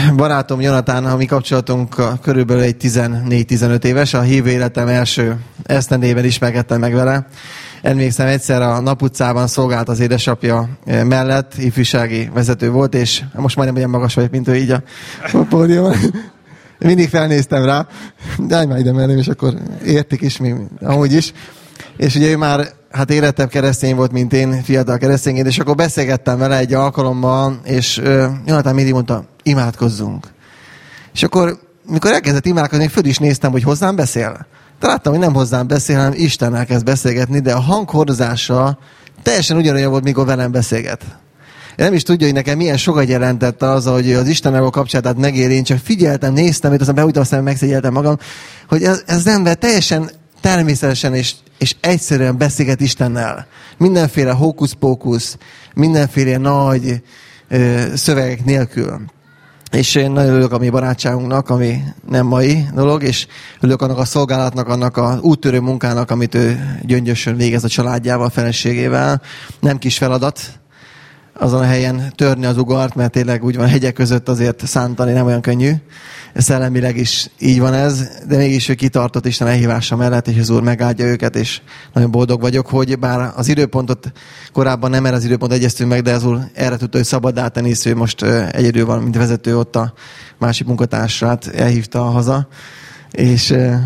barátom Jonatán, a mi kapcsolatunk körülbelül egy 14-15 éves, a hívő életem első esztendében ismerkedtem meg vele. Emlékszem, egyszer a Nap utcában szolgált az édesapja mellett, ifjúsági vezető volt, és most majdnem olyan magas vagyok, mint ő így a pódiumon. Mindig felnéztem rá, de állj már ide mellém, és akkor értik is, még amúgy is. És ugye ő már érettebb keresztény volt, mint én, fiatal keresztényként, és akkor beszélgettem vele egy alkalommal, és Jonatán mindig mondta, imádkozzunk. És akkor, mikor elkezdett imádkozni, föl is néztem, hogy hozzám beszél. De láttam, hogy nem hozzám beszél, hanem Istennel kezd beszélgetni, de a hanghordozása teljesen ugyanolyan volt, mikor velem beszélget. Én nem is tudja, hogy nekem milyen sokat jelentett az, hogy az Istennel a kapcsolatát megéri. Én csak figyeltem, néztem, és aztán behújtam, aztán megszégyeltem magam, hogy ez ember teljesen természetesen és egyszerűen beszélget Istennel. Mindenféle hókusz-pókusz, mindenféle nagy szövegek nélkül. És én nagyon örülök a mi barátságunknak, ami nem mai dolog, és örülök annak a szolgálatnak, annak az úttörő munkának, amit ő gyöngyösen végez a családjával, a feleségével. Nem kis feladat azon a helyen törni az ugart, mert tényleg úgy van, hegyek között azért szántani nem olyan könnyű. Szellemileg is így van ez, de mégis ő kitartott Isten elhívása mellett, és az Úr megáldja őket, és nagyon boldog vagyok, hogy bár az időpontot korábban nem erre az időpont egyeztünk meg, de az Úr erre tudta, hogy szabaddá tenni, hisz ő most egyedül van, mint vezető, ott a másik munkatársát elhívta haza, és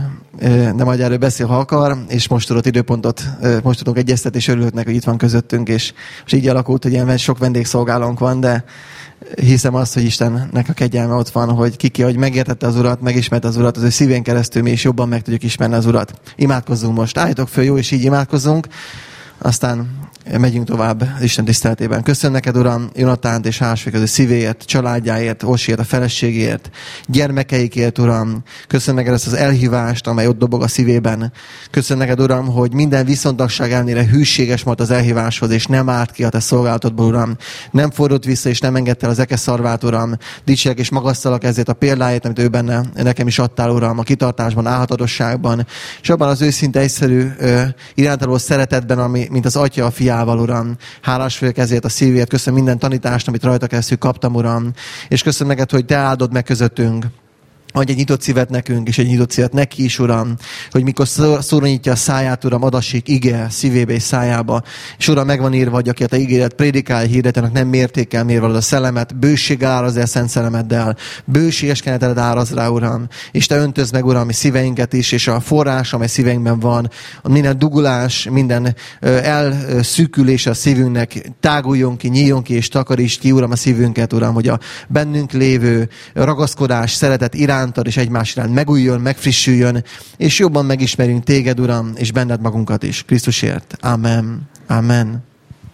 de majd erről beszél, ha akar, és most tudott időpontot, most tudunk egyeztetni, és örülök neki, hogy itt van közöttünk, és így alakult, hogy ilyen sok vendégszolgálónk van, de hiszem azt, hogy Istennek a kegyelme ott van, hogy hogy megértette az Urat, megismerte az Urat, az ő szívén keresztül mi is jobban meg tudjuk ismerni az Urat. Imádkozzunk most. Álljatok föl, jó, és így imádkozzunk. Aztán megyünk tovább Isten tiszteletében. Köszönöm neked, Uram, Jonatánt és hálás az ő szívéért, családjáért, Orsiért, a feleségért, gyermekeikért, Uram. Köszönöm neked ezt az elhívást, amely ott dobog a szívében. Köszönöm neked, Uram, hogy minden viszontagság ellenére hűséges volt az elhíváshoz, és nem állt ki a te szolgálatodból, Uram. Nem fordult vissza, és nem engedte el az eke szarvát, Uram. Dicsérlek és magasztalak ezért a példáját, amit ő benne nekem is adtál, Uram, a kitartásban, álhatatosságban, és abban az őszinte, egyszerű irántaló szeretetben, ami mint az atya a fiával, Uram. Hálás vagyok ezért a szívért. Köszönöm minden tanítást, amit rajta keresztül kaptam, Uram. És köszönöm neked, hogy te áldod meg közöttünk. Adj egy nyitott szívet nekünk, és egy nyitott szívet neki is, Uram, hogy mikor szóronyítja a száját, Uram, adassék ige szívébe és szájába. És Uram, megvan írva, hogy aki a te ígéret prédikálja, hirdetenek, nem mértékkel mérve a szellemet, bőséggel áraz el szent szellemeddel, bőséges keneteled áraz rá, Uram. És te öntözd meg, Uram, mi szíveinket is, és a forrás, amely szíveinkben van, minden dugulás, minden elszűkülés a szívünknek táguljon ki, nyíljon ki, és takarítsd ki, Uram, a szívünket, Uram, hogy a bennünk lévő ragaszkodás, szeretet irántad, és egymás iránt megújjon, megfrissüljön, és jobban megismerjünk téged, Uram, és benned magunkat is. Krisztusért. Amen. Amen.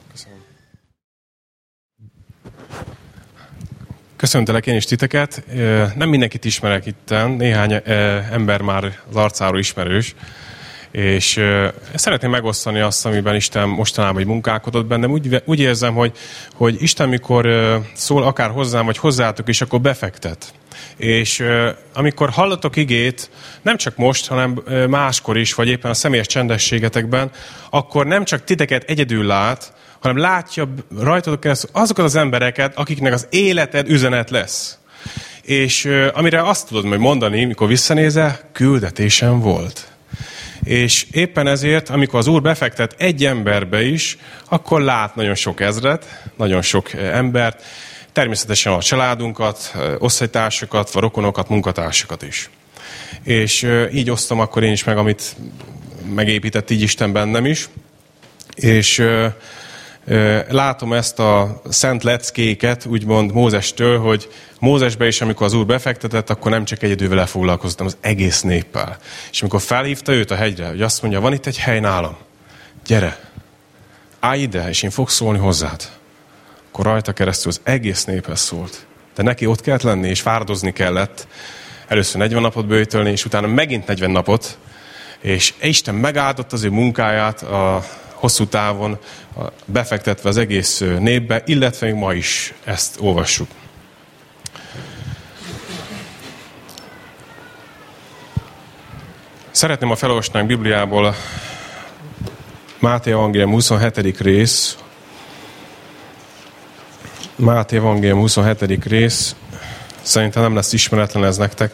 Köszöntelek én is titeket. Nem mindenkit ismerek itten, néhány ember már az arcáról ismerős, és szeretném megosztani azt, amiben Isten mostanában munkálkodott bennem. Úgy érzem, hogy Isten mikor szól akár hozzám, vagy hozzátok is, akkor befektet. És amikor hallatok igét, nem csak most, hanem máskor is, vagy éppen a személyes csendességetekben, akkor nem csak titeket egyedül lát, hanem látja rajtatok keresztül azokat az embereket, akiknek az életed üzenet lesz. És amire azt tudod majd mondani, mikor visszanézel, küldetésem volt. És éppen ezért, amikor az Úr befektet egy emberbe is, akkor lát nagyon sok ezret, nagyon sok embert, természetesen a családunkat, osztálytársakat, vagy rokonokat, munkatársakat is. És így osztom akkor én is meg, amit megépített így Isten bennem is. És látom ezt a szent leckéket, úgymond Mózestől, hogy Mózesbe is, amikor az Úr befektetett, akkor nem csak egyedül vele foglalkoztam, az egész néppel. És amikor felhívta őt a hegyre, hogy azt mondja, van itt egy hely nálam, gyere, állj ide, és én fogok szólni hozzád. Akkor rajta keresztül az egész néphez szólt. De neki ott kellett lenni, és fáradozni kellett. Először 40 napot böjtölni, és utána megint 40 napot. És Isten megáldott az ő munkáját a hosszú távon, befektetve az egész népbe, illetve még ma is ezt olvassuk. Szeretném, ha felolvasnánk Bibliából Máté Evangélium 27. rész, Máté Evangélium 27. rész, Szerintem nem lesz ismeretlen ez nektek.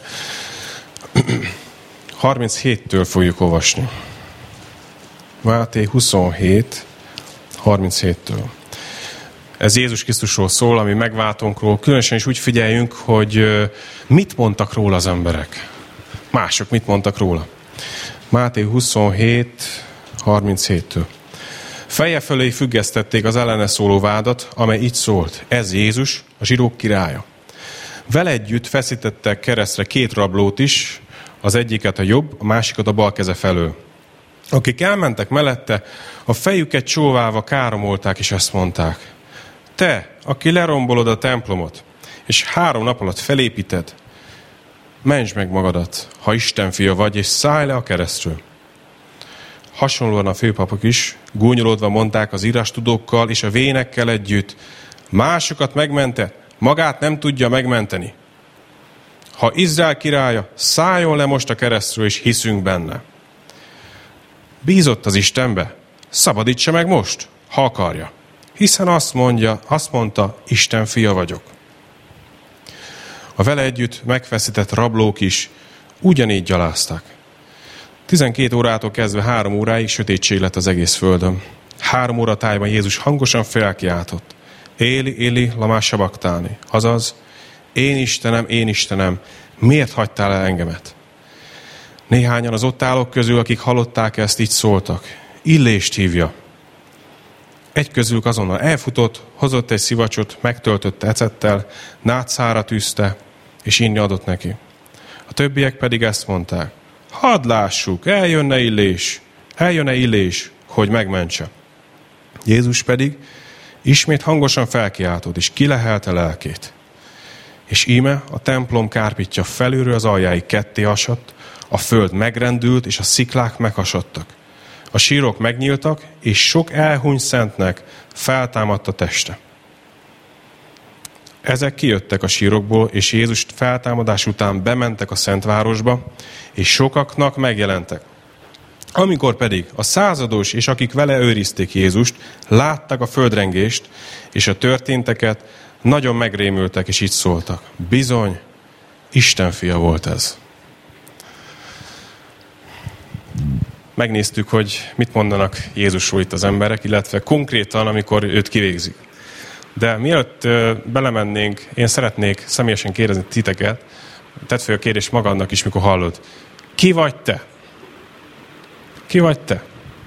37-től fogjuk olvasni. Máté 27, 37-től. Ez Jézus Krisztusról szól, ami megváltónkról. Különösen is úgy figyeljünk, hogy mit mondtak róla az emberek. Mások mit mondtak róla. Máté 27, 37-től. Feje fölé függesztették az ellene szóló vádat, amely így szólt: ez Jézus, a zsidók királya. Vele együtt feszítettek keresztre 2 rablót is, az egyiket a jobb, a másikat a bal keze felől. Akik elmentek mellette, a fejüket csóválva káromolták, és ezt mondták: te, aki lerombolod a templomot, és 3 nap alatt felépíted, mentsd meg magadat, ha Isten fia vagy, és szállj le a keresztről. Hasonlóan a főpapok is gúnyolódva mondták az írástudókkal és a vénekkel együtt: másokat megmente, magát nem tudja megmenteni. Ha Izrael királya, szálljon le most a keresztről, és hiszünk benne. Bízott az Istenbe, szabadítsa meg most, ha akarja. Hiszen azt mondta, Isten fia vagyok. A vele együtt megfeszített rablók is ugyanígy gyalázták. 12 órától kezdve 3 óráig sötétség lett az egész földön. 3 óra tájban Jézus hangosan felkiáltott: Éli, Éli, lama sabachthani. Azaz: én Istenem, miért hagytál el engemet? Néhányan az ott állók közül, akik hallották ezt, így szóltak: Illést hívja. Egy közülük azonnal elfutott, hozott egy szivacsot, megtöltötte ecettel, nátszára tűzte, és inni adott neki. A többiek pedig ezt mondták: hadd lássuk, eljönne illés, hogy megmentse. Jézus pedig ismét hangosan felkiáltott, és kilehelte lelkét. És íme a templom kárpitja felülről az aljáig ketté hasadt, a föld megrendült, és a sziklák meghasadtak. A sírok megnyíltak, és sok elhunyt szentnek feltámadt a teste. Ezek kijöttek a sírokból, és Jézus feltámadás után bementek a Szentvárosba, és sokaknak megjelentek. Amikor pedig a százados és akik vele őrizték Jézust, látták a földrengést és a történteket, nagyon megrémültek, és így szóltak: bizony, Isten fia volt ez. Megnéztük, hogy mit mondanak Jézusról itt az emberek, illetve konkrétan, amikor őt kivégzik. De mielőtt belemennénk, én szeretnék személyesen kérdezni titeket, tedd fel a kérdést magadnak is, mikor hallod. Ki vagy te? Ki vagy te?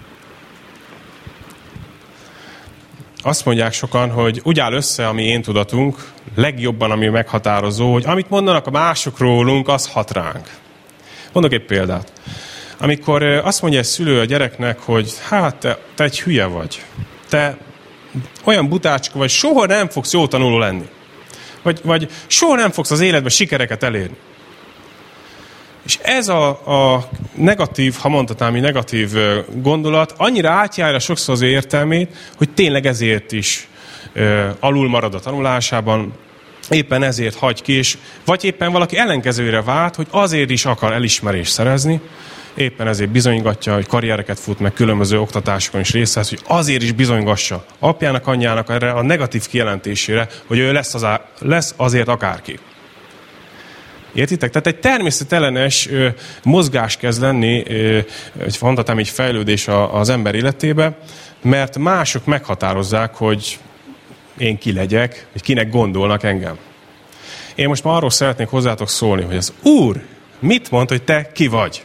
Azt mondják sokan, hogy úgy áll össze a mi én tudatunk, legjobban, ami meghatározó, hogy amit mondanak a mások rólunk, az hat ránk. Mondok egy példát. Amikor azt mondja egy szülő a gyereknek, hogy hát te egy hülye vagy, te olyan butácska vagy, soha nem fogsz jó tanuló lenni. Vagy soha nem fogsz az életben sikereket elérni. És ez a negatív, ha mondhatnám, negatív gondolat annyira átjárja sokszor az értelmét, hogy tényleg ezért is alul marad a tanulásában, éppen ezért hagy ki, és vagy éppen valaki ellenkezőre vált, hogy azért is akar elismerést szerezni, éppen ezért bizonygatja, hogy karriereket fut, meg különböző oktatásokon is részt vesz, hogy azért is bizonygassa apjának, anyjának erre a negatív kijelentésére, hogy ő lesz azért akárki. Értitek? Tehát egy természetellenes mozgás kezd lenni, mondhatnám egy fejlődés az ember életébe, mert mások meghatározzák, hogy én ki legyek, hogy kinek gondolnak engem. Én most már arról szeretnék hozzátok szólni, hogy az Úr mit mond, hogy te ki vagy?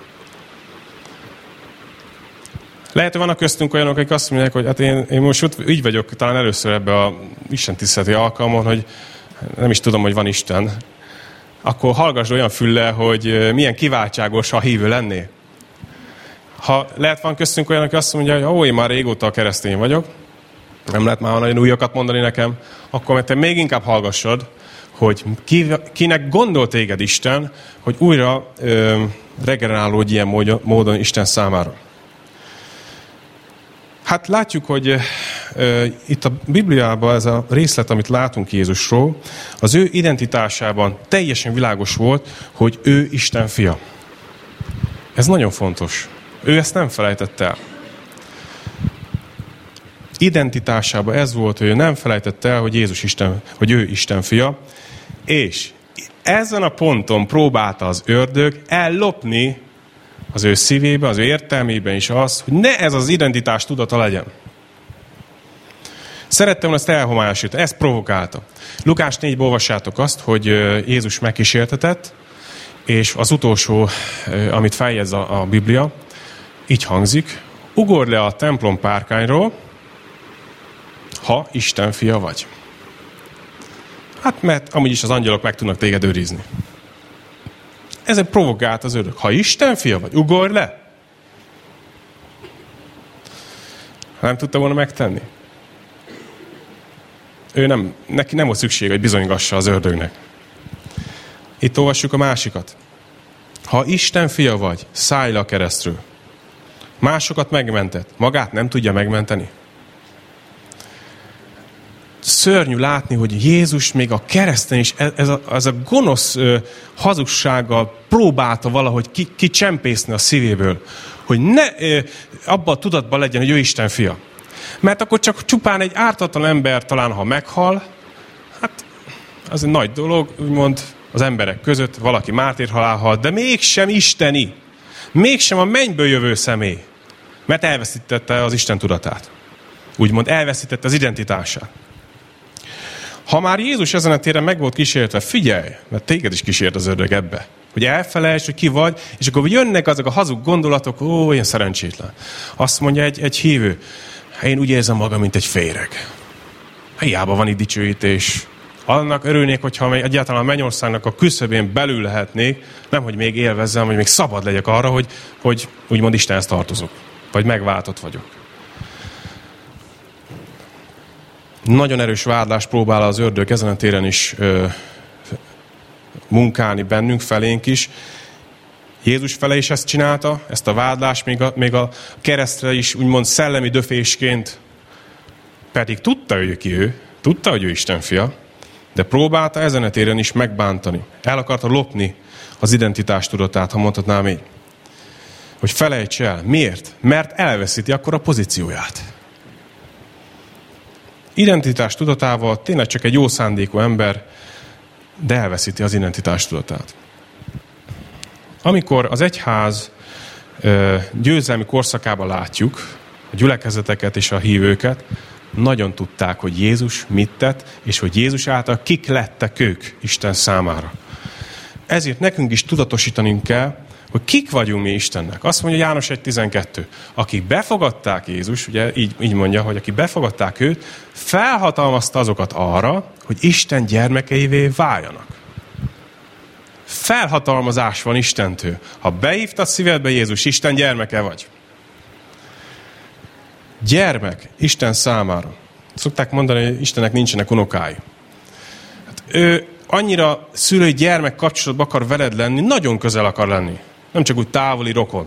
Lehet, hogy vannak köztünk olyanok, akik azt mondják, hogy hát én most így vagyok talán először ebbe a Isten tiszteleti alkalmon, hogy nem is tudom, hogy van Isten. Akkor hallgass olyan füllel, hogy milyen kiváltságos, ha hívő lennél. Ha lehet, van köztünk olyan, aki azt mondja, hogy én már régóta keresztény vagyok, nem lehet már nagyon újakat mondani nekem, akkor mert te még inkább hallgassad, hogy kinek gondol téged Isten, hogy újra regenerálódj ilyen módon Isten számára. Hát látjuk, hogy itt a Bibliában ez a részlet, amit látunk Jézusról, az ő identitásában teljesen világos volt, hogy ő Isten fia. Ez nagyon fontos. Ő ezt nem felejtette el. Identitásában ez volt, hogy ő nem felejtette el, hogy Jézus Isten, hogy ő Isten fia, és Ezen a ponton próbálta az ördög ellopni az ő szívébe, az ő értelmében is az, hogy ne ez az identitás tudata legyen. Szerettem volna ezt elhomályosítani, ezt provokálta. Lukás 4-ben olvassátok azt, hogy Jézus megkísértetett, és az utolsó, amit feljegyez a Biblia, így hangzik: ugorj le a templom párkányról, ha Isten fia vagy. Hát mert amúgy is az angyalok meg tudnak téged őrizni. Ezen provokált az ördög. Ha Isten fia vagy, ugorj le! Nem tudta volna megtenni. Neki nem volt szükség, hogy bizonygassa az ördögnek. Itt olvassuk a másikat. Ha Isten fia vagy, szállj le a keresztről. Másokat megmentett, magát nem tudja megmenteni. Szörnyű látni, hogy Jézus még a kereszten is ez a gonosz hazugsággal próbálta valahogy kicsempészni a szívéből, hogy ne abban a tudatban legyen, hogy ő Isten fia. Mert akkor csak csupán egy ártatlan ember talán, ha meghal, hát az egy nagy dolog, úgymond az emberek között valaki mártírhalál halt, de mégsem isteni, mégsem a mennyből jövő személy, mert elveszítette az Isten tudatát. Úgymond elveszítette az identitását. Ha már Jézus ezen a téren meg volt kísértve, figyelj, mert téged is kísért az ördög ebbe, hogy elfelejtsd, hogy ki vagy, és akkor jönnek azok a hazug gondolatok, olyan szerencsétlen. Azt mondja egy hívő, én úgy érzem magam, mint egy féreg. Hiába van itt dicsőítés. Annak örülnék, hogyha egyáltalán a mennyországnak a küszöbén belül lehetnék, nemhogy még élvezzem, hogy még szabad legyek arra, hogy úgymond Istenhez tartozok, vagy megváltott vagyok. Nagyon erős vádlást próbál az ördög ezen a téren is munkálni bennünk, felénk is. Jézus fele is ezt csinálta, ezt a vádlást, még a keresztre is úgymond szellemi döfésként, pedig tudta hogy ő Isten fia, de próbálta ezen a téren is megbántani. El akarta lopni az identitás tudatát, ha mondhatnám így. Hogy felejts el. Miért? Mert elveszíti akkor a pozícióját. Identitás tudatával tényleg csak egy jó szándékú ember, de elveszíti az identitás tudatát. Amikor az egyház győzelmi korszakában látjuk a gyülekezeteket és a hívőket, nagyon tudták, hogy Jézus mit tett, és hogy Jézus által kik lettek ők Isten számára. Ezért nekünk is tudatosítanunk kell, hogy kik vagyunk mi Istennek. Azt mondja János 1.12. Akik befogadták Jézus, ugye így mondja, hogy akik befogadták őt, felhatalmazta azokat arra, hogy Isten gyermekeivé váljanak. Felhatalmazás van Istentől. Ha beívtad szívedbe Jézus, Isten gyermeke vagy. Gyermek Isten számára. Szokták mondani, hogy Istennek nincsenek unokái. Hát ő annyira szülő-gyermek kapcsolatban akar veled lenni, nagyon közel akar lenni. Nem csak úgy távoli rokon.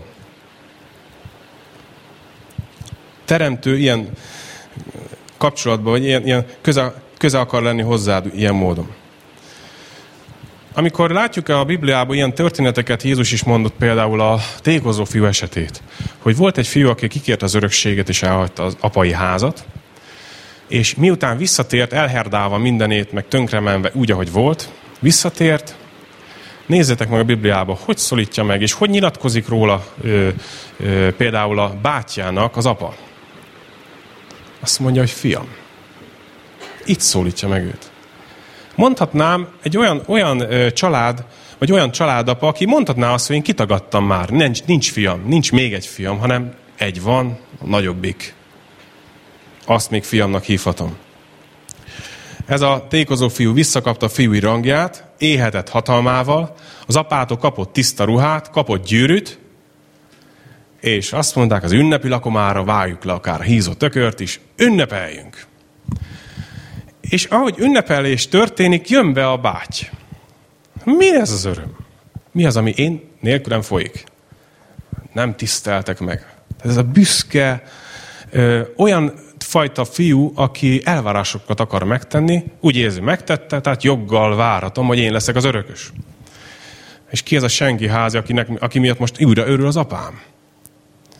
Teremtő ilyen kapcsolatban, vagy ilyen közel akar lenni hozzád ilyen módon. Amikor látjuk a Bibliában ilyen történeteket, Jézus is mondott például a tékozó fiú esetét, hogy volt egy fiú, aki kikért az örökséget és elhagyta az apai házat, és miután visszatért, elherdálva mindenét, meg tönkremenve úgy, ahogy volt, visszatért, nézzétek meg a Bibliába, hogy szólítja meg, és hogy nyilatkozik róla például a bátyjának az apa. Azt mondja, hogy fiam. Itt szólítja meg őt. Mondhatnám egy olyan család, vagy olyan családapa, aki mondhatná azt, hogy én kitagadtam már, nincs fiam, nincs még egy fiam, hanem egy van, a nagyobbik. Azt még fiamnak hívhatom. Ez a tékozó fiú visszakapta a fiúi rangját, éhetett hatalmával, az apától kapott tiszta ruhát, kapott gyűrűt, és azt mondták, az ünnepi lakomára váljuk le akár a hízott tökört is, ünnepeljünk. És ahogy ünnepelés történik, jön be a báty. Mi ez az öröm? Mi az, ami én nélkülem folyik? Nem tiszteltek meg. Ez a büszke, olyan fajta fiú, aki elvárásokat akar megtenni, úgy érzi, megtette, tehát joggal várhatom, hogy én leszek az örökös. És ki ez a senki házi, aki miatt most újra örül az apám?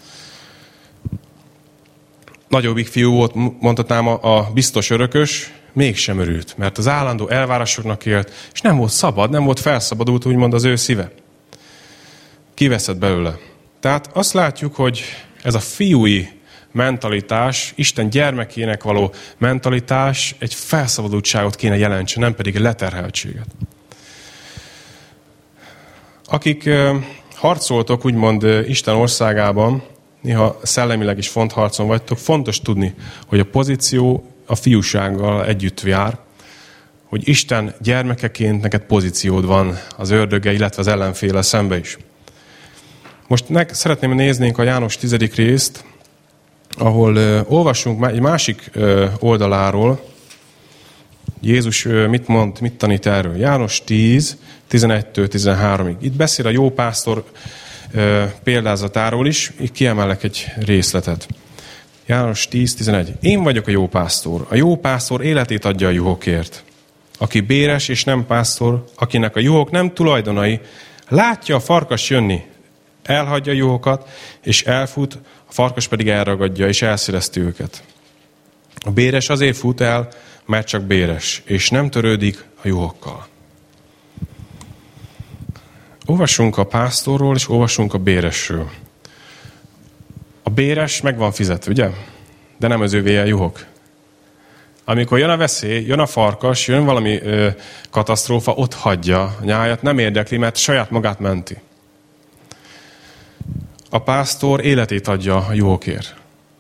Nagyobbik fiú volt, mondhatnám, a biztos örökös, mégsem örült, mert az állandó elvárásoknak élt, és nem volt szabad, nem volt felszabadult, úgymond az ő szíve. Kiveszett belőle. Tehát azt látjuk, hogy ez a fiúi mentalitás, Isten gyermekének való mentalitás egy felszabadultságot kéne jelentse, nem pedig leterheltséget. Akik harcoltok, úgymond Isten országában, néha szellemileg is fontharcon vagytok, fontos tudni, hogy a pozíció a fiúsággal együtt jár, hogy Isten gyermekeként neked pozíciód van az ördöggel, illetve az ellenféllel szembe is. Most szeretném néznénk a János 10. részt, ahol olvassunk egy másik oldaláról. Jézus mit mond, mit tanít erről? János 10, 11-től 13-ig. Itt beszél a jó pásztor példázatáról is, itt kiemelek egy részletet. János 10, 11. Én vagyok a jó pásztor. A jó pásztor életét adja a juhokért. Aki béres és nem pásztor, akinek a juhok nem tulajdonai, látja a farkas jönni, elhagyja a juhokat, és elfut, a farkas pedig elragadja, és elszireszti őket. A béres azért fut el, mert csak béres, és nem törődik a juhokkal. Olvassunk a pásztorról, és olvassunk a béresről. A béres meg van fizetve, ugye? De nem az övé a juhok. Amikor jön a veszély, jön a farkas, jön valami katasztrófa, ott hagyja a nyájat, nem érdekli, mert saját magát menti. A pásztor életét adja a juhokért.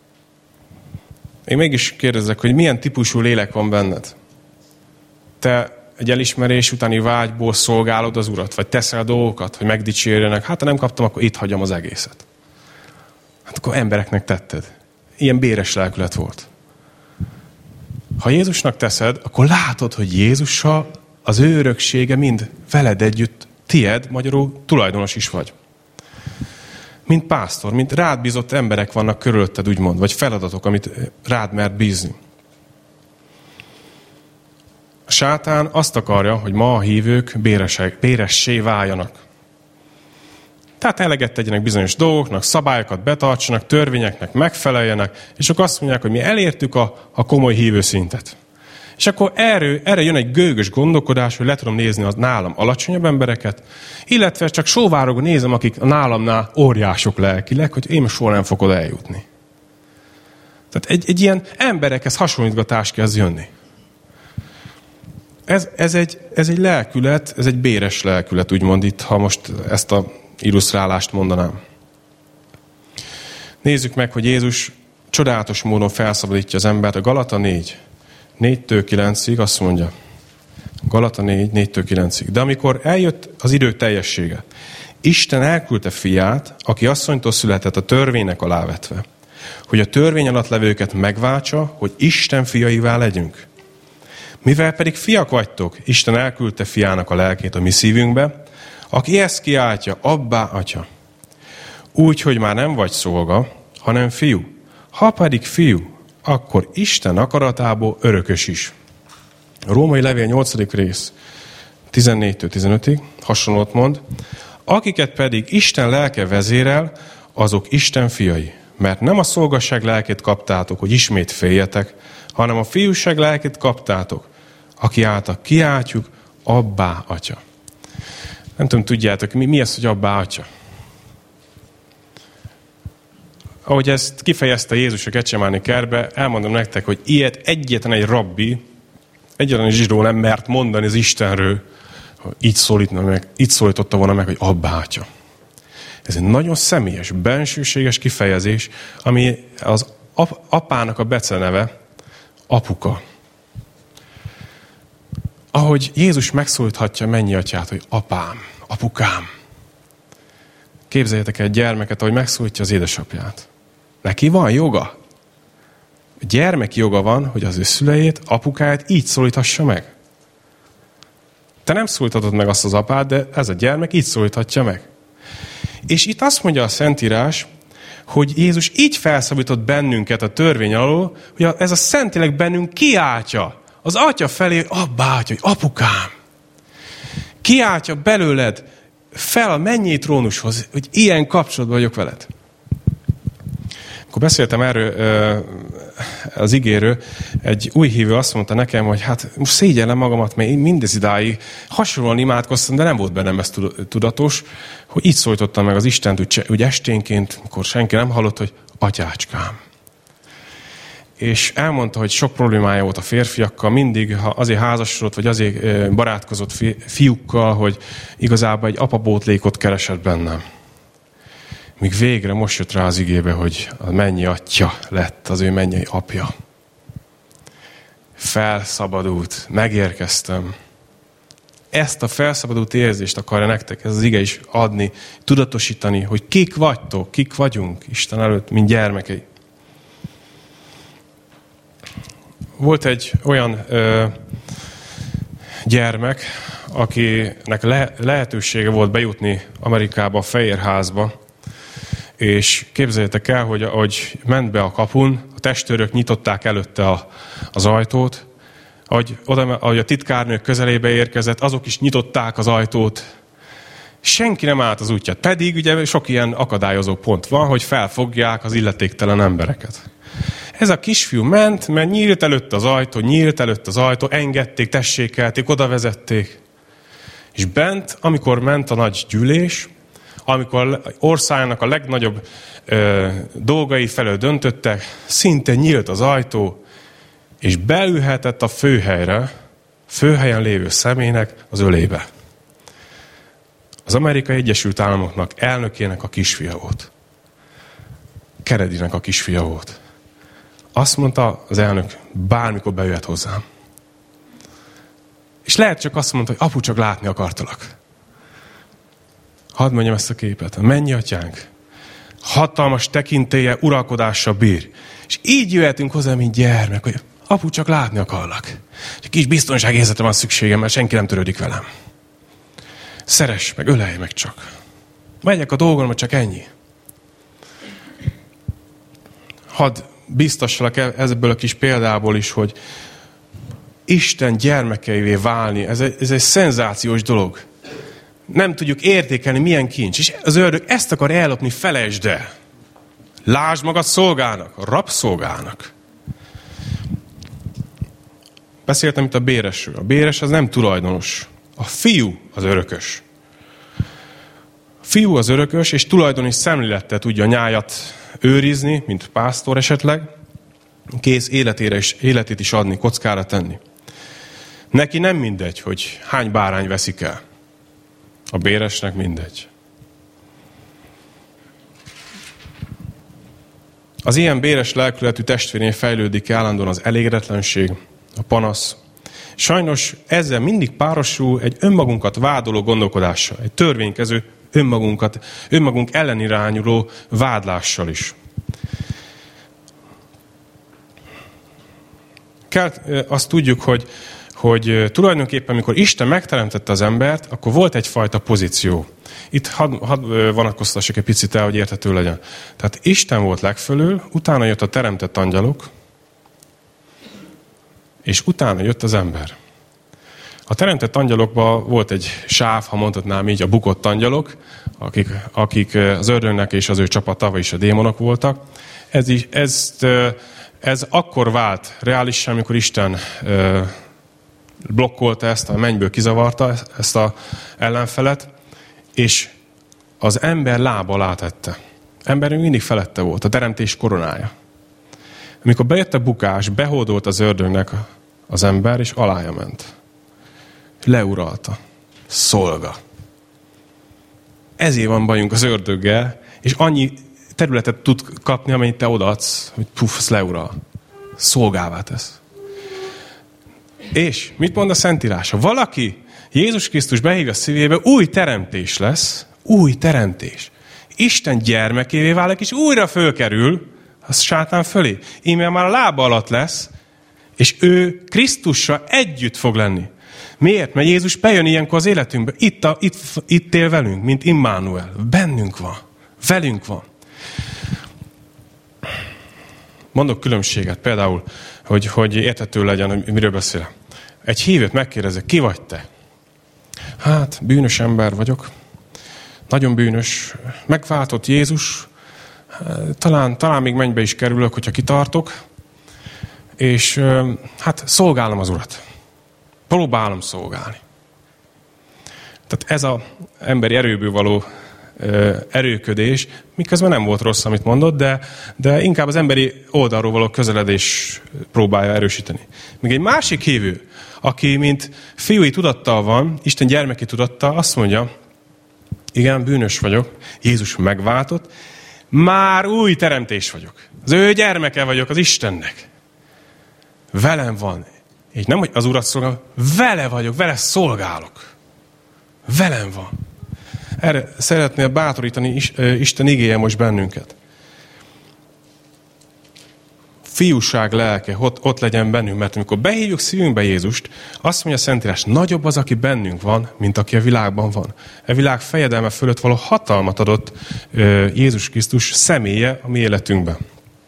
Én mégis kérdezzek, hogy milyen típusú lélek van benned? Te egy elismerés utáni vágyból szolgálod az Urat, vagy teszel dolgokat, hogy megdicsérjenek. Hát, ha nem kaptam, akkor itt hagyom az egészet. Hát akkor embereknek tetted. Ilyen béres lelkület volt. Ha Jézusnak teszed, akkor látod, hogy Jézussal az ő öröksége mind veled együtt tied, magyarul tulajdonos is vagy. Mint pásztor, mint rád bízott emberek vannak körülötted, úgymond, vagy feladatok, amit rád mert bízni. A sátán azt akarja, hogy ma a hívők béressé váljanak. Tehát eleget tegyenek bizonyos dolgoknak, szabályokat betartsanak, törvényeknek megfeleljenek, és akkor azt mondják, hogy mi elértük a komoly hívőszintet. És akkor erre jön egy gőgös gondolkodás, hogy le tudom nézni az nálam alacsonyabb embereket, illetve csak sóvárogva nézem, akik nálamnál óriások lelkileg, hogy én soha nem fogok oda eljutni. Tehát egy ilyen emberekhez hasonlítgatás kezd jönni. Ez egy lelkület, ez egy béres lelkület, úgymond itt, ha most ezt a illusztrálást mondanám. Nézzük meg, hogy Jézus csodálatos módon felszabadítja az embert. A Galata 4, 4-től 9-ig azt mondja. Galata 4, 4-től 9-ig. De amikor eljött az idő teljessége, Isten elküldte fiát, aki asszonytól született a törvénynek alávetve, hogy a törvény alatt levőket megváltsa, hogy Isten fiaivá legyünk. Mivel pedig fiak vagytok, Isten elküldte fiának a lelkét a mi szívünkbe, aki ezt kiáltja, abbá, atya. Úgy, hogy már nem vagy szolga, hanem fiú. Ha pedig fiú, akkor Isten akaratából örökös is. A Római levél 8. rész 14-től 15-ig hasonlót mond. Akiket pedig Isten lelke vezérel, azok Isten fiai. Mert nem a szolgasság lelkét kaptátok, hogy ismét féljetek, hanem a fiúság lelkét kaptátok, aki által kiáltjuk, abbá, atya. Nem tudom, tudjátok, mi az, hogy abbá, atya? Ahogy ezt kifejezte Jézus a Getsemáni kertbe, elmondom nektek, hogy ilyet egyetlen egy rabbi, egyetlen egy zsidó nem mert mondani az Istenről, hogy így szólította volna meg, hogy abbá, atya. Ez egy nagyon személyes, bensőséges kifejezés, ami az apának a beceneve, apuka. Ahogy Jézus megszólíthatja mennyi atyát, hogy apám, apukám. Képzeljétek el egy gyermeket, ahogy megszólítja az édesapját. Neki van joga. A gyermek joga van, hogy az ő szüleit, apukáját így szólíthassa meg. Te nem szólíthatod meg azt az apát, de ez a gyermek így szólíthatja meg. És itt azt mondja a Szentírás, hogy Jézus így felszabadított bennünket a törvény alól, hogy ez a Szentlélek bennünk kiáltja az atya felé, hogy abbá, atya, hogy apukám. Kiáltja belőled fel a mennyei trónushoz, hogy ilyen kapcsolatban vagyok veled. Akkor beszéltem erről az igéről, egy új hívő azt mondta nekem, hogy hát most szégyellem magamat, mert én mindez idáig hasonlóan imádkoztam, de nem volt bennem ez tudatos, hogy így szólítottam meg az Istent, úgy esténként, mikor senki nem hallott, hogy atyácskám. És elmondta, hogy sok problémája volt a férfiakkal, mindig azért házasodott, vagy azért barátkozott fiúkkal, hogy igazából egy apabótlékot keresett bennem. Míg végre most jött rá az igébe, hogy a mennyi atya lett az ő mennyei apja. Felszabadult, megérkeztem. Ezt a felszabadult érzést akarja nektek ez az ige is adni, tudatosítani, hogy kik vagytok, kik vagyunk Isten előtt, mint gyermekei. Volt egy olyan gyermek, akinek lehetősége volt bejutni Amerikába, a Fehérházba, és képzeljétek el, hogy ahogy ment be a kapun, a testőrök nyitották előtte az ajtót, ahogy a titkárnők közelébe érkezett, azok is nyitották az ajtót. Senki nem állt az útját, pedig ugye sok ilyen akadályozó pont van, hogy felfogják az illetéktelen embereket. Ez a kisfiú ment, mert nyílt előtt az ajtó, engedték, tessékelték, oda vezették. És bent, amikor ment a nagy gyűlés, amikor országának a legnagyobb dolgai felől döntöttek, szinte nyílt az ajtó, és beülhetett a főhelyen lévő személynek az ölébe. Az Amerikai Egyesült Államoknak elnökének a kisfia volt. Kennedynek a kisfia volt. Azt mondta az elnök, bármikor bejöhet hozzám. És lehet csak azt mondta, hogy apu, csak látni akartalak. Hadd mondjam ezt a képet. A mennyi atyánk hatalmas tekintélye, uralkodással bír. És így jöhetünk hozzá, mint gyermek, hogy apu, csak látni akarlak. Egy kis biztonságérzetre van szükségem, mert senki nem törődik velem. Szeress meg, ölelj meg csak. Megyek a dolgomra, csak ennyi. Hadd biztassalak ebből a kis példából is, hogy Isten gyermekeivé válni, ez egy szenzációs dolog. Nem tudjuk értékelni, milyen kincs. És az ördög ezt akar ellopni, felejtsd el. Lásd magad szolgának, rabszolgának. Beszéltem itt a béresről. A béres az nem tulajdonos. A fiú az örökös. A fiú az örökös, és tulajdoni szemlélettel tudja a nyájat őrizni, mint pásztor esetleg, kész életét is adni, kockára tenni. Neki nem mindegy, hogy hány bárány veszik el. A béresnek mindegy. Az ilyen béres lelkületű testvérén fejlődik állandóan az elégedetlenség, a panasz. Sajnos ezzel mindig párosul egy önmagunkat vádoló gondolkodással, egy törvénykező önmagunk ellen irányuló vádlással is. Azt tudjuk, hogy tulajdonképpen, amikor Isten megteremtette az embert, akkor volt egyfajta pozíció. Itt hadd vonatkoztassak egy picit el, hogy érthető legyen. Tehát Isten volt legfölül, utána jött a teremtett angyalok, és utána jött az ember. A teremtett angyalokban volt egy sáv, ha mondhatnám így, a bukott angyalok, akik az ördögnek és az ő csapata, vagyis a démonok voltak. Ez akkor vált reálisan, amikor Isten blokkolta ezt, a mennyből kizavarta ezt az ellenfelet, és az ember lába alá tette. Ember mindig felette volt, a teremtés koronája. Amikor bejött a bukás, behódolt az ördögnek az ember, és alája ment. Leuralta. Szolga. Ezért van bajunk az ördöggel, és annyi területet tud kapni, amennyit te odaadsz, hogy azt leural. Szolgává tesz. És mit mond a Szentírás? Ha valaki Jézus Krisztus behívja szívébe, új teremtés lesz, új teremtés. Isten gyermekévé válik, és újra fölkerül a sátán fölé. Íme már a lába alatt lesz, és ő Krisztussal együtt fog lenni. Miért? Mert Jézus bejön ilyenkor az életünkbe. Itt él velünk, mint Immanuel. Bennünk van. Velünk van. Mondok különbséget, például, hogy érthető legyen, hogy miről beszélek. Egy hívőt megkérdezek, ki vagy te? Hát, bűnös ember vagyok. Nagyon bűnös. Megváltott Jézus. Talán még mennybe is kerülök, hogyha kitartok. és hát szolgálom az Urat. Próbálom szolgálni. Tehát ez az emberi erőből való erőködés, miközben nem volt rossz, amit mondott, de inkább az emberi oldalról való közeledés próbálja erősíteni. Még egy másik hívő, aki mint fiúi tudattal van, Isten gyermeki tudattal, azt mondja, igen, bűnös vagyok, Jézus megváltott, már új teremtés vagyok. Az ő gyermeke vagyok az Istennek. Velem van. És nem, hogy az Urat szolgálom, vele vagyok, vele szolgálok. Velem van. Erre szeretnél bátorítani Isten igéje most bennünket. Fiúság lelke ott legyen bennünk, mert amikor behívjuk szívünkbe Jézust, azt mondja a Szentírás, nagyobb az, aki bennünk van, mint aki a világban van. A világ fejedelme fölött való hatalmat adott Jézus Krisztus személye a mi életünkben.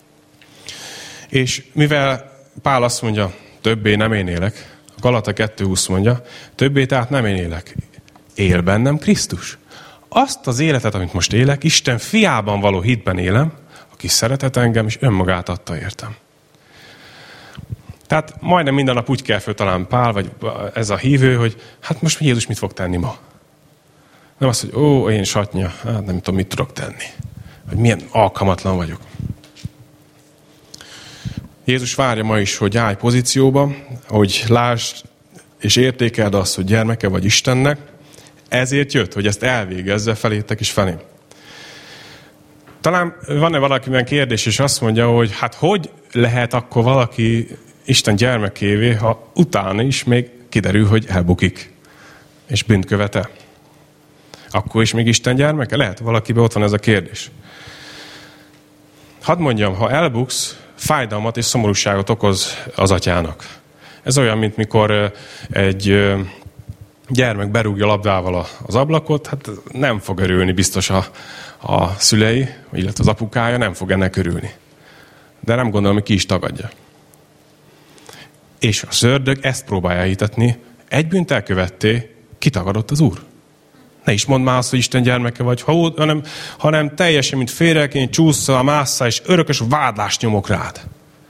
És mivel Pál azt mondja, többé nem én élek, a Galata 2:20 mondja, többé tehát nem én élek, él bennem Krisztus. Azt az életet, amit most élek, Isten fiában való hitben élem, aki szeretett engem, és önmagát adta értem. Tehát majdnem minden nap úgy kell föl talán Pál, vagy ez a hívő, hogy hát most Jézus mit fog tenni ma? Nem az, hogy én satnya, hát nem tudom, mit tudok tenni. Vagy milyen alkalmatlan vagyok. Jézus várja ma is, hogy állj pozícióba, hogy lásd és értékeld azt, hogy gyermeke vagy Istennek. Ezért jött, hogy ezt elvégezze felétek és felém. Talán van-e valakiben kérdés, és azt mondja, hogy hát hogy lehet akkor valaki Isten gyermekévé, ha utána is még kiderül, hogy elbukik, és bűnt követel. Akkor is még Isten gyermeke? Lehet, valakiben ott van ez a kérdés. Hadd mondjam, ha elbuksz, fájdalmat és szomorúságot okoz az atyának. Ez olyan, mint mikor egy gyermek berúgja labdával az ablakot, hát nem fog örülni biztos a szülei, illetve az apukája nem fog ennek örülni. De nem gondolom, hogy ki is tagadja. És a szördög ezt próbálja hitetni, egy bűnt elkövetté, kitagadott az Úr. Ne is mondd már azt, hogy Isten gyermeke vagy, hanem teljesen, mint félreként csúszza, másszá, és örökös vádlást nyomok rád.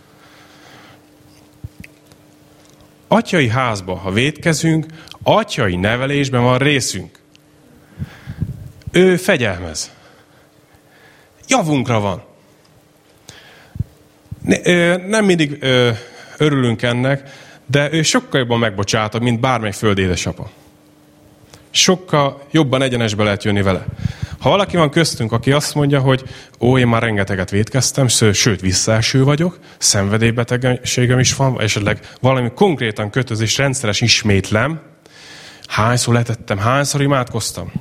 Atyai házba, ha vétkezünk, atyai nevelésben van részünk. Ő fegyelmez. Javunkra van. Nem mindig örülünk ennek, de ő sokkal jobban megbocsáta, mint bármely földi édesapa. Sokkal jobban egyenesbe lehet jönni vele. Ha valaki van köztünk, aki azt mondja, hogy én már rengeteget vétkeztem, sőt visszaeső vagyok, szenvedélybetegségem is van, esetleg valami konkrétan kötözés, rendszeres ismétlem, hányszor letettem, hányszor imádkoztam.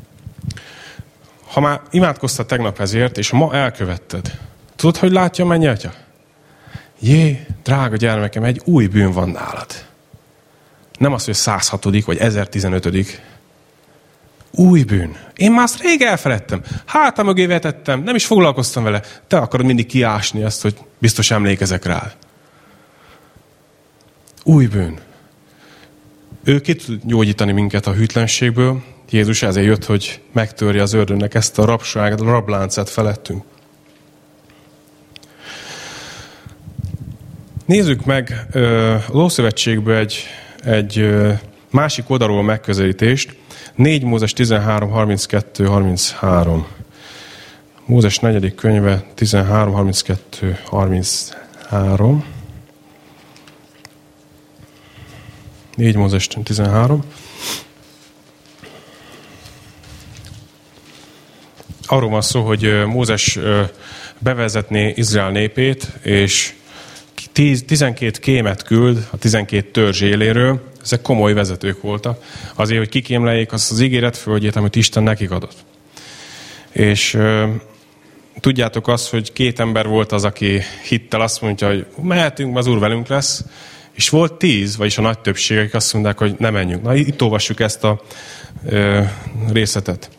Ha már imádkoztad tegnap ezért, és ma elkövetted, tudod, hogy látja a mennyatya? Jé, drága gyermekem, egy új bűn van nálad. Nem az, hogy 106. vagy 1015. Új bűn. Én már azt rég elfeledtem. Hátam mögé vetettem, nem is foglalkoztam vele. Te akarod mindig kiásni azt, hogy biztos emlékezek rá. Új bűn. Ő ki tud gyógyítani minket a hűtlenségből. Jézus ezért jött, hogy megtörje az ördögnek ezt a rabságot, a rabláncát felettünk. Nézzük meg a Ószövetségből egy másik oldalról megközelítést. 4 Mózes 13, 32, 33. Mózes 4. könyve 13, 32, 33. 4 Mózes 13. Arról van szó, hogy Mózes bevezetné Izrael népét, és 12 kémet küld a 12 törzs éléről. Ezek komoly vezetők voltak. Azért, hogy kikémleljék azt az ígéret földjét, amit Isten nekik adott. És tudjátok azt, hogy 2 ember volt az, aki hittel azt mondja, hogy mehetünk, az Úr velünk lesz. És volt 10, vagyis a nagy többség, akik azt mondták, hogy ne menjünk. Na, itt olvassuk ezt a részletet.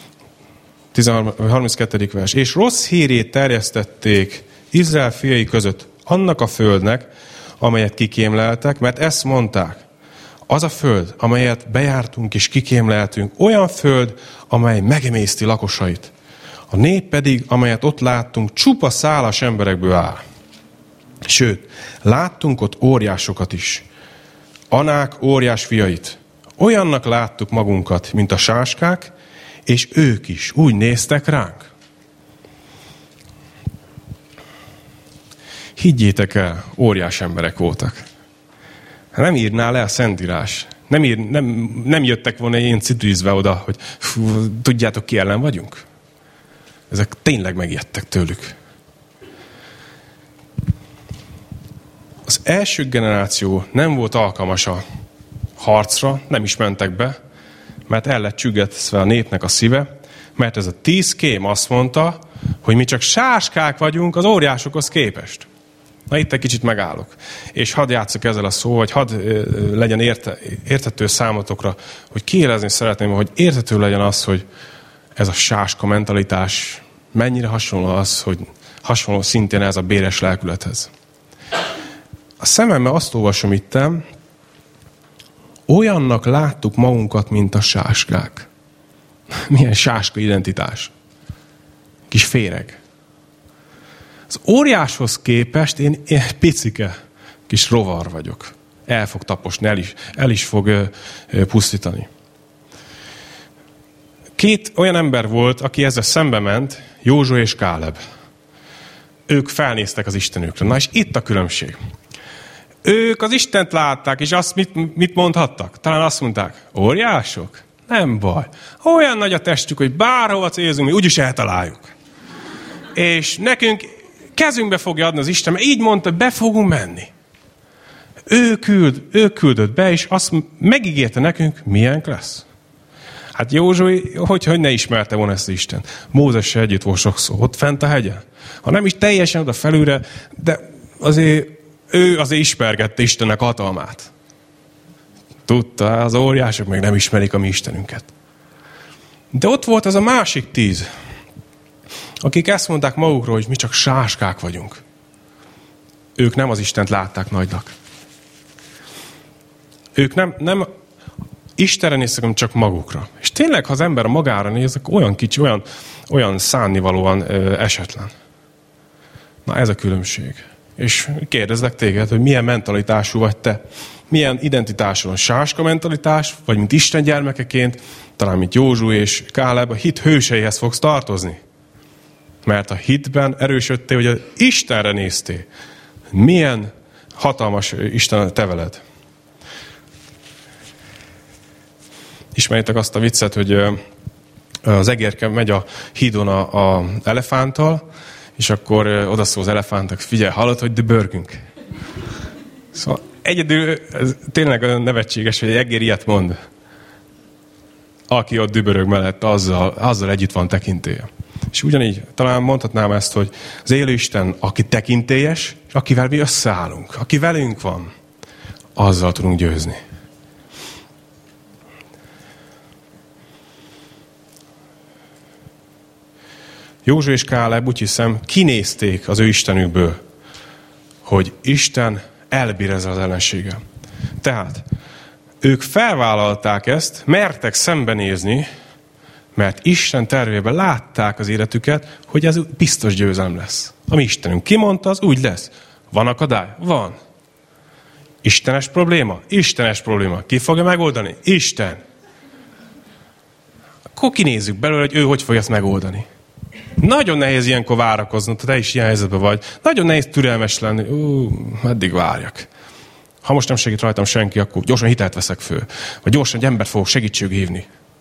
32. vers. És rossz hírét terjesztették Izrael fiai között annak a földnek, amelyet kikémleltek, mert ezt mondták. Az a föld, amelyet bejártunk és kikémleltünk, olyan föld, amely megemészti lakosait. A nép pedig, amelyet ott láttunk, csupa szálas emberekből áll. Sőt, láttunk ott óriásokat is. Anák óriás fiait. Olyannak láttuk magunkat, mint a sáskák, és ők is úgy néztek ránk. Higgyétek el, óriás emberek voltak. Nem írná le a Szentírás. Nem jöttek volna ilyen citűzve oda, hogy tudjátok, ki ellen vagyunk? Ezek tényleg megijedtek tőlük. Az első generáció nem volt alkalmas a harcra, nem is mentek be, mert el lett csüggetve a népnek a szíve, mert ez a 10 kém azt mondta, hogy mi csak sáskák vagyunk az óriásokhoz képest. Na itt egy kicsit megállok. És hadd játsszak ezzel a szó, vagy hadd legyen érthető számotokra, hogy kiélezni szeretném, hogy érthető legyen az, hogy ez a sáska mentalitás mennyire hasonló az, hogy hasonló szintén ez a béres lelkülethez. A szememmel azt olvasom itten, olyannak láttuk magunkat, mint a sáskák. Milyen sáska identitás. Kis féreg. Az óriáshoz képest én picike kis rovar vagyok. El fog taposni, el is fog pusztítani. 2 olyan ember volt, aki ezzel szembe ment, Józsué és Káleb. Ők felnéztek az Istenükre. Na és itt a különbség. Ők az Istent látták, és azt mit mondhattak? Talán azt mondták, óriások? Nem baj. Olyan nagy a testük, hogy bárhova célzunk, mi úgyis eltaláljuk. És nekünk kezünkbe fogja adni az Isten, mert így mondta, be fogunk menni. Ő küldött be, és azt megígérte nekünk, milyen lesz. Hát Józsué, hogy ne ismerte volna ezt az Istent. Mózessel együtt volt sokszor, ott fent a hegyen. Ha nem is teljesen oda felülre, de azért ő azért ismergette Istennek hatalmát. Tudta, az óriások meg nem ismerik a mi Istenünket. De ott volt az a másik 10, akik ezt mondták magukról, hogy mi csak sáskák vagyunk. Ők nem az Istent látták nagynak. Ők nem Istenre néztek, hanem csak magukra. És tényleg, ha az ember magára néz, akkor olyan kicsi, olyan szánnivalóan esetlen. Na ez a különbség. És kérdezlek téged, hogy milyen mentalitású vagy te. Milyen identitású van? Sáska mentalitás, vagy mint Isten gyermekeként, talán mint Józsué és Káleb, a hit hőseihez fogsz tartozni. Mert a hitben erősödtél, hogy az Istenre néztél. Milyen hatalmas Isten te veled. Ismerjétek azt a viccet, hogy az egérke megy a hídon a elefánttal, és akkor odaszól az elefántok, figyelj, hallod, hogy dübörgünk. Szóval egyedül, ez tényleg olyan nevetséges, hogy egy egér ilyet mond. Aki ott dübörög mellett, azzal együtt van tekintélye. És ugyanígy talán mondhatnám ezt, hogy az élő Isten, aki tekintélyes, és akivel mi összeállunk, aki velünk van, azzal tudunk győzni. Józsué és Káleb, úgy hiszem, kinézték az ő Istenükből, hogy Isten elbír ezzel az ellenséggel. Tehát ők felvállalták ezt, mertek szembenézni, mert Isten tervében látták az életüket, hogy ez biztos győzelem lesz. Ami Istenünk kimondta, az úgy lesz. Van akadály? Van. Istenes probléma? Istenes probléma. Ki fogja megoldani? Isten. Akkor kinézzük belőle, hogy ő hogy fogja ezt megoldani. Nagyon nehéz ilyenkor várakozni, te is ilyen helyzetben vagy. Nagyon nehéz türelmes lenni. Meddig várjak? Ha most nem segít rajtam senki, akkor gyorsan hitelt veszek föl. Vagy gyorsan egy embert fogok segítségül hívni.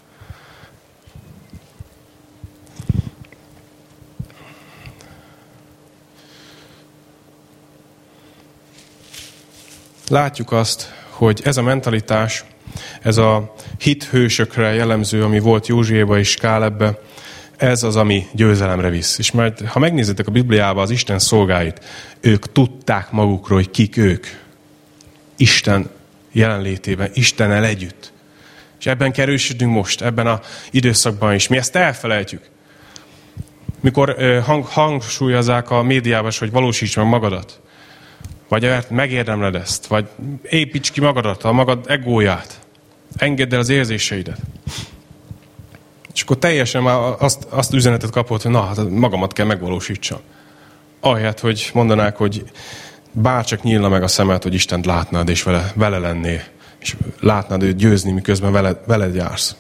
Látjuk azt, hogy ez a mentalitás, ez a hithősökre jellemző, ami volt Józsuéba és Kálebbe, ez az, ami győzelemre visz. És majd, ha megnézitek a Bibliában az Isten szolgáit, ők tudták magukról, hogy kik ők. Isten jelenlétében, Istennel együtt. És ebben kell erősödnünk most, ebben az időszakban is. Mi ezt elfelejtjük. Mikor hangsúlyozzák a médiában, hogy valósíts meg magadat, vagy megérdemled ezt, vagy építs ki magadat, a magad egóját, engedd el az érzéseidet. És akkor teljesen már azt üzenetet kapott, hogy na, hát magamat kell megvalósítsam. Ahelyett, hogy mondanák, hogy bárcsak nyílna meg a szemed, hogy Istent látnád, és vele lennél, és látnád őt győzni, miközben veled jársz.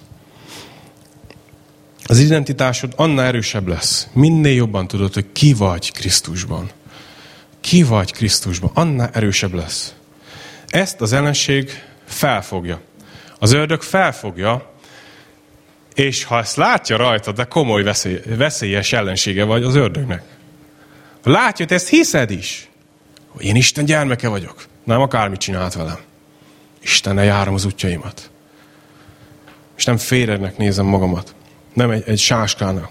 Az identitásod annál erősebb lesz. Minél jobban tudod, hogy ki vagy Krisztusban. Ki vagy Krisztusban, annál erősebb lesz. Ezt az ellenség felfogja. Az ördög felfogja, és ha ezt látja rajtad, de komoly veszélyes ellensége vagy az ördögnek. Látja, hogy te ezt hiszed is. Hogy én Isten gyermeke vagyok. Nem akármit csinált velem. Istennel járom az útjaimat. És nem féregnek nézem magamat. Nem egy sáskának.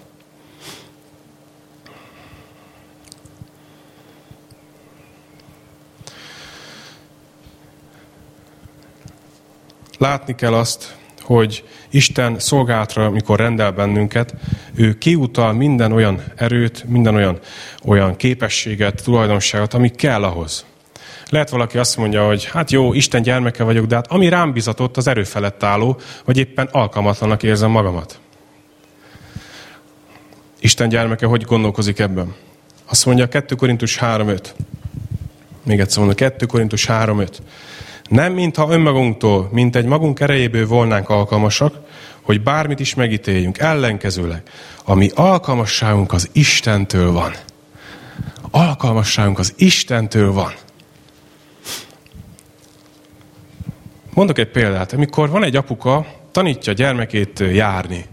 Látni kell azt, hogy Isten szolgálatra, amikor rendel bennünket, ő kiutal minden olyan erőt, minden olyan képességet, tulajdonságot, ami kell ahhoz. Lehet valaki azt mondja, hogy hát jó, Isten gyermeke vagyok, de hát ami rám bizatott, az erő felett álló, vagy éppen alkalmatlannak érzem magamat. Isten gyermeke hogy gondolkozik ebben? Azt mondja 2 Korintus 3.5. Még egyszer mondom, 2 Korintus 3.5. Nem mintha önmagunktól, mint egy magunk erejéből volnánk alkalmasak, hogy bármit is megítéljünk. Ellenkezőleg, ami alkalmasságunk az Istentől van. Alkalmasságunk az Istentől van. Mondok egy példát. Amikor van egy apuka, tanítja a gyermekét járni.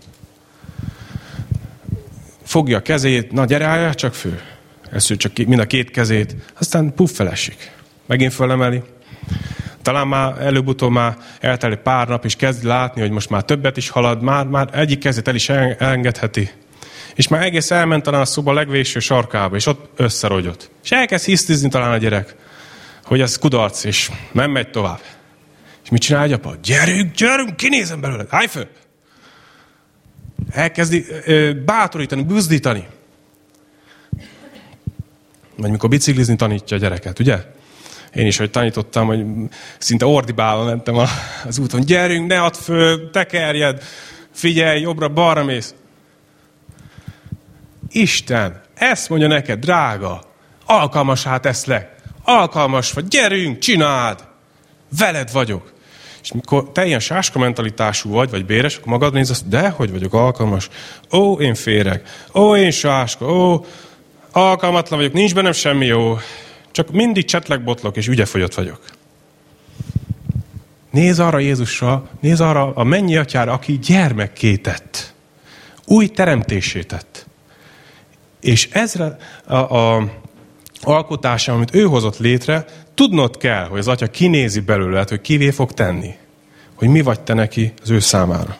Fogja a kezét, na gyere, állj csak fő. Először csak mind a 2 kezét, aztán puff felesik. Megint fölemeli. Talán már előbb-utóbb már elteli pár nap, és kezd látni, hogy most már többet is halad, már egyik kezét el is elengedheti. És már egész elment talán a szoba legvéső sarkába, és ott összerogyott. És elkezd hisztizni talán a gyerek, hogy ez kudarc, és nem megy tovább. És mit csinál egy apa? Gyerünk, kinézem belőle, állj föl! Elkezdi bátorítani, buzdítani. Vagy mikor biciklizni tanítja a gyereket, ugye? Én is, hogy tanítottam, hogy szinte ordibálva mentem az úton. Gyerünk, ne add föl, tekerjed, figyelj, jobbra-balra mész. Isten, ezt mondja neked, drága, alkalmassá teszlek. Alkalmas vagy, gyerünk, csináld. Veled vagyok. És mikor te ilyen sáska mentalitású vagy béres, akkor magad nézesz, de hogy vagyok alkalmas? Ó, én féreg. Ó, én sáska. Ó, alkalmatlan vagyok, nincs bennem semmi jó. Csak mindig csetlegbotlok, és ügyefogyott vagyok. Nézz arra Jézusra, nézz arra a mennyi atyára, aki gyermekké tett. Új teremtésé tett. És ezre a alkotása, amit ő hozott létre, tudnod kell, hogy az atya kinézi belőled, hogy kivé fog tenni. Hogy mi vagy te neki az ő számára.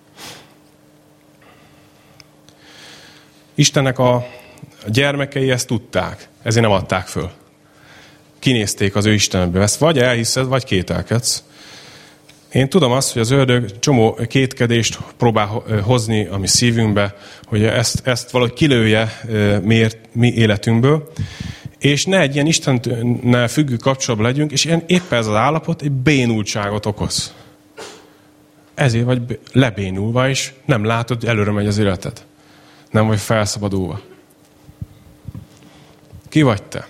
Istennek a gyermekei ezt tudták, ezért nem adták föl. Kinézték az ő Istenbe. Ezt vagy elhiszed, vagy kételkedsz. Én tudom azt, hogy az ördög csomó kétkedést próbál hozni a mi szívünkbe, hogy ezt valahogy kilője mi életünkből, és ne egy ilyen Istennel függő kapcsolatban legyünk, és éppen ez az állapot egy bénultságot okoz. Ezért vagy lebénulva, és nem látod, hogy előre megy az életed. Nem vagy felszabadulva. Ki vagy te?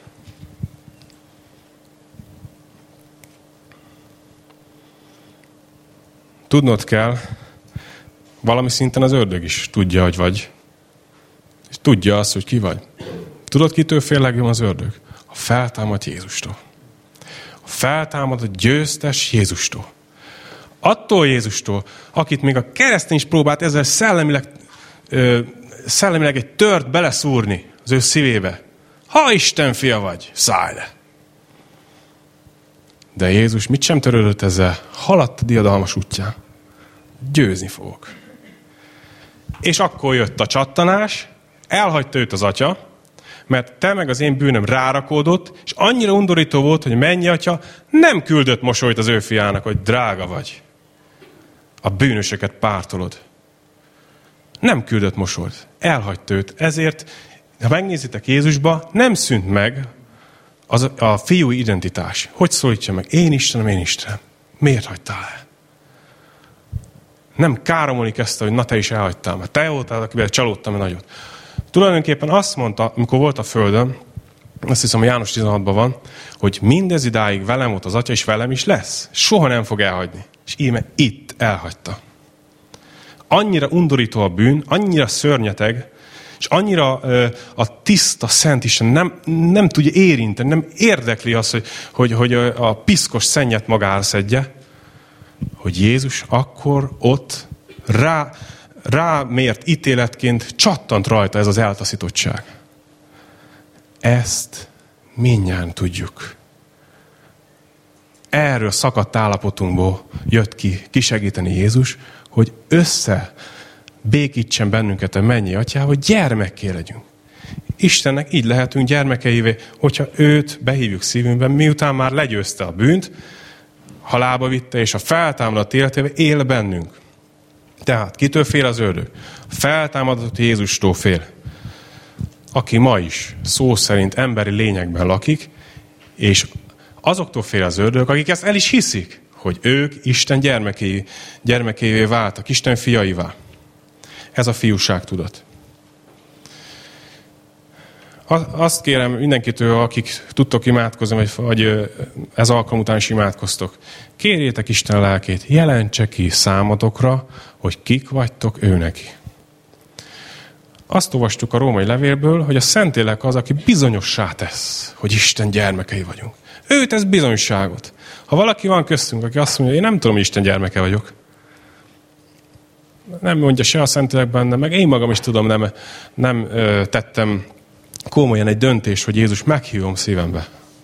Tudnod kell, valami szinten az ördög is tudja, hogy vagy. És tudja azt, hogy ki vagy. Tudod, kitől fél legjobban az ördög? A feltámadt Jézustól. A feltámadott győztes Jézustól. Attól Jézustól, akit még a keresztény is próbált ezzel szellemileg egy tört beleszúrni az ő szívébe. Ha Isten fia vagy, szállj le! De Jézus mit sem törődött ezzel, haladt a diadalmas útján. Győzni fogok. És akkor jött a csattanás, elhagyta őt az atya, mert te meg az én bűnöm rárakódott, és annyira undorító volt, hogy mennyi atya nem küldött mosolyt az ő fiának, hogy drága vagy. A bűnösöket pártolod. Nem küldött mosolyt. Elhagyta őt. Ezért, ha megnézitek Jézusba, nem szűnt meg a fiú identitás. Hogy szólítja meg? Én Istenem, én Istenem. Miért hagytál el? Nem káromolni kezdte, hogy na te is elhagytál, mert te voltál, akivel csalódtam nagyot. Tulajdonképpen azt mondta, amikor volt a földön, azt hiszem a János 16-ban van, hogy mindez idáig velem volt az Atya, és velem is lesz. Soha nem fog elhagyni. És íme itt elhagyta. Annyira undorító a bűn, annyira szörnyeteg, és annyira a tiszta, szent Isten nem tudja érinteni, nem érdekli az, hogy a piszkos szennyet magára szedje, hogy Jézus akkor ott rámért ítéletként csattant rajta ez az eltaszítottság. Ezt mindnyájan tudjuk. Erről szakadt állapotunkból jött ki kisegíteni Jézus, hogy békítsen bennünket a mennyi Atyával, hogy gyermekké legyünk. Istennek így lehetünk gyermekeivé, hogyha őt behívjuk szívünkben, miután már legyőzte a bűnt, halálba vitte, és a feltámadott életével él bennünk. Tehát kitől fél az ördög? Feltámadott Jézustól fél. Aki ma is szó szerint emberi lényekben lakik, és azoktól fél az ördög, akik ezt el is hiszik, hogy ők Isten gyermekévé váltak, Isten fiaivá. Ez a fiúságtudat. Azt kérem mindenkitől, akik tudtok imádkozni, vagy ez alkalom után is imádkoztok, kérjétek Isten lelkét, jelentse ki számotokra, hogy kik vagytok ő neki. Azt olvastuk a római levélből, hogy a Szentlélek az, aki bizonyossá tesz, hogy Isten gyermekei vagyunk. Ő tesz bizonyságot. Ha valaki van köztünk, aki azt mondja, én nem tudom, hogy Isten gyermeke vagyok, nem mondja se a Szentlélek benne, meg én magam is tudom, nem tettem komolyan egy döntés, hogy Jézus meghívom szívembe.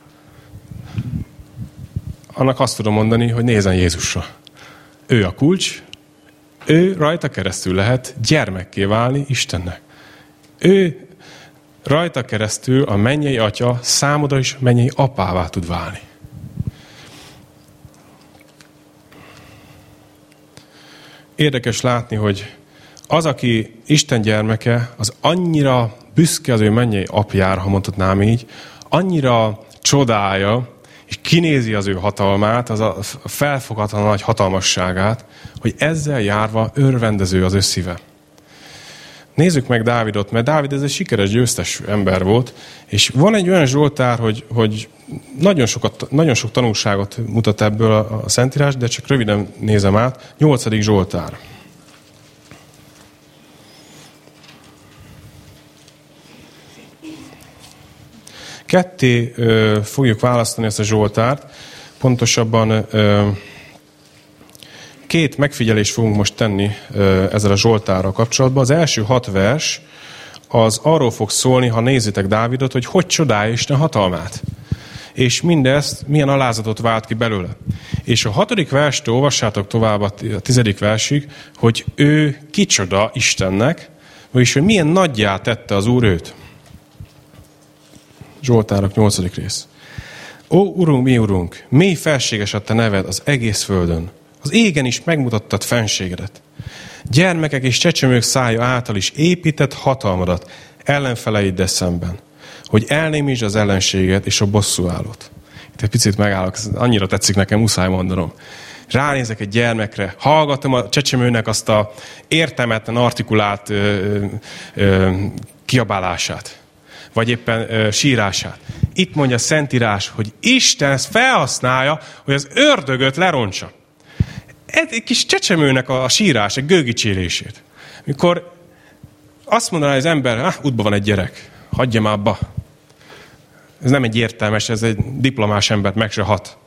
Annak azt tudom mondani, hogy nézzen Jézusra. Ő a kulcs, ő rajta keresztül lehet gyermekké válni Istennek. Ő rajta keresztül a mennyei Atya számodra is mennyei apává tud válni. Érdekes látni, hogy az, aki Isten gyermeke, az annyira büszke az ő mennyei apjára, ha mondhatnám így, annyira csodálja, és kinézi az ő hatalmát, az a felfoghatatlan nagy hatalmasságát, hogy ezzel járva örvendező az ő szíve. Nézzük meg Dávidot, mert Dávid ez egy sikeres, győztes ember volt, és van egy olyan Zsoltár, hogy nagyon sok tanulságot mutat ebből a Szentírás, de csak röviden nézem át. 8. Zsoltár. Ketté fogjuk választani ezt a Zsoltárt, pontosabban két megfigyelést fogunk most tenni ezzel a Zsoltárral kapcsolatban. Az első 6 vers az arról fog szólni, ha nézitek Dávidot, hogy csodálja Isten hatalmát. És mindezt milyen alázatot vált ki belőle. És a 6. verstől olvassátok tovább a 10. versig, hogy ő kicsoda Istennek, vagyis hogy milyen nagyjá tette az Úr őt. Zsoltárok 8. rész. Ó, Urunk, mi Urunk, mély felséges a te neved az egész földön. Az égen is megmutattad fenségedet. Gyermekek és csecsemők szája által is épített hatalmadat ellenfeleiddel szemben, hogy elnémítsd az ellenséget és a bosszúállót. Itt egy picit megállok, annyira tetszik nekem, muszáj mondanom. Ránézek egy gyermekre, hallgatom a csecsemőnek azt a értelmetlen artikulált kiabálását, vagy éppen sírását. Itt mondja a Szentírás, hogy Isten ezt felhasználja, hogy az ördögöt lerontsa. Egy kis csecsemőnek a sírás, egy gőgicsélését. Mikor azt mondaná az ember, útban van egy gyerek, hagyja már abba. Ez nem egy értelmes, ez egy diplomás embert meg se hat.